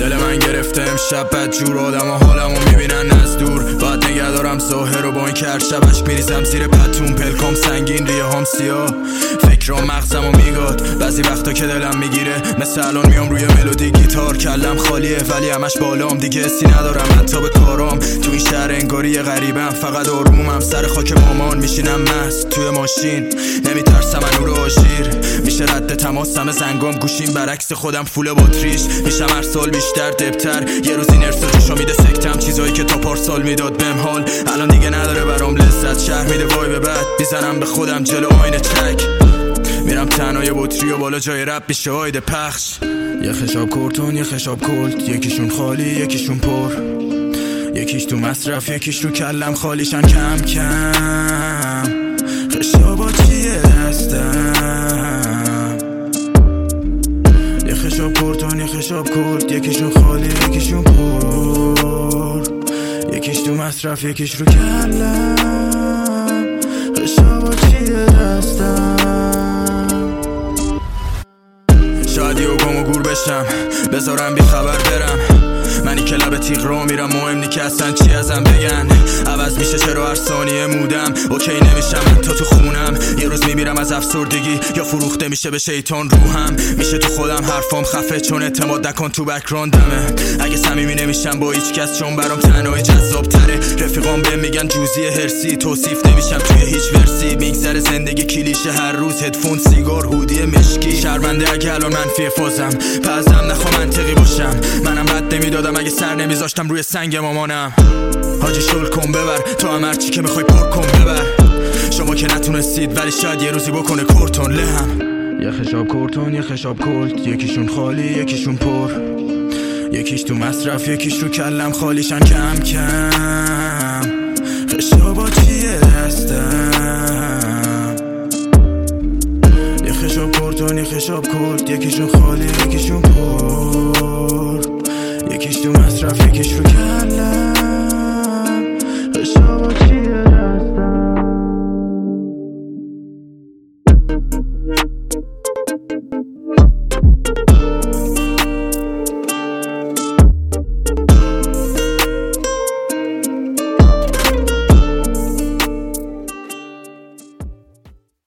دل من گرفته امشب بدجور، آدم و حالمو میبینن از دور. باید نگه دارم ظاهر رو با این که هر شب عشق میریزم زیر پتون، پلکام سنگین ریه هم سیاه، فکرام مغزمو میگاد. بعضی وقتا که دلم میگیره مثل الان میام روی ملودی گیتار، کلم خالیه ولی همش بالام، دیگه حسی ندارم حتی به کارام. تو این شهر انگاری غریبم، فقط آرومم سر خاک مامان، میشینم مست توی ماشین نمیترسم نور آژیر. میشه رد تماسم زنگام گوشیم برعکس خودم فول باتریش، میشم هر سال بیشتر دبتر. یه روز این ارسا جوشو میده سکتم، چیزایی که تا پارسال میداد بهم حال الان دیگه نداره برام لذت. شهر میده وای به بعد میزنم به خودم جلو آینه چک، میرم تنهای بطری و بالا جای رب میشه آیده پخش. یه خشاب کورتون یه خشاب کلت، یکیشون خالی یکیشون پر، یکیش تو مصرف یکیش رو کلم خالیشن کم کم. خشابا چیه دستم، یه خشاب کورتون یه خشاب کلت، یکیشون خالی یکیشون پر، یکیش تو مصرف یکیش رو کلم. خشابا چیه دستم، شاید یه گم و گور بشم بذارم بی خبر برم. منی که لب تیغ رو میرم، مهم نی که اصلا چی ازم بگن. عوض میشه چرا هر ثانیه مودم، اوکی نمیشم حتی تو خونم. یه روز میمیرم از افسردگی یا فروخته میشه به شیطان روحم. میشه تو خودم حرفام خفه چون اعتماد نکن تو بک‌گراندمه. اگه صمیمی نمیشم با هیچ کس چون برام تنهایی جذاب تره. رفیقام بهم میگن جوزی هرسی، توصیف نمیشم توی هیچ ورسی. میگذره زندگی کلیشه هر روز، هدفون سیگار هودی مشکی. شرمنده اگه الان منفی فازم، پزم نخوا منطقی باشم. منم بد نمیدادم اگه سر نمیذاشتم روی سنگ مامانم. حاجی شل کن ببر تو هم هرچی که میخوای پر کن ببر. شما که نتونستید ولی شاید یه روزی بکنه کورتون لهم. یه خشاب کورتون یه خشاب کلت، یکیشون خالی یکیشون پر، یکیش تو مصرف یکیش رو کلم خالیشن کم کم. خشابا چیه دستم، یه خشاب کورتون یه خشاب کلت، یکیشون خالی یکیشون پر، یکیش تو مصرف یکیش رو کلم.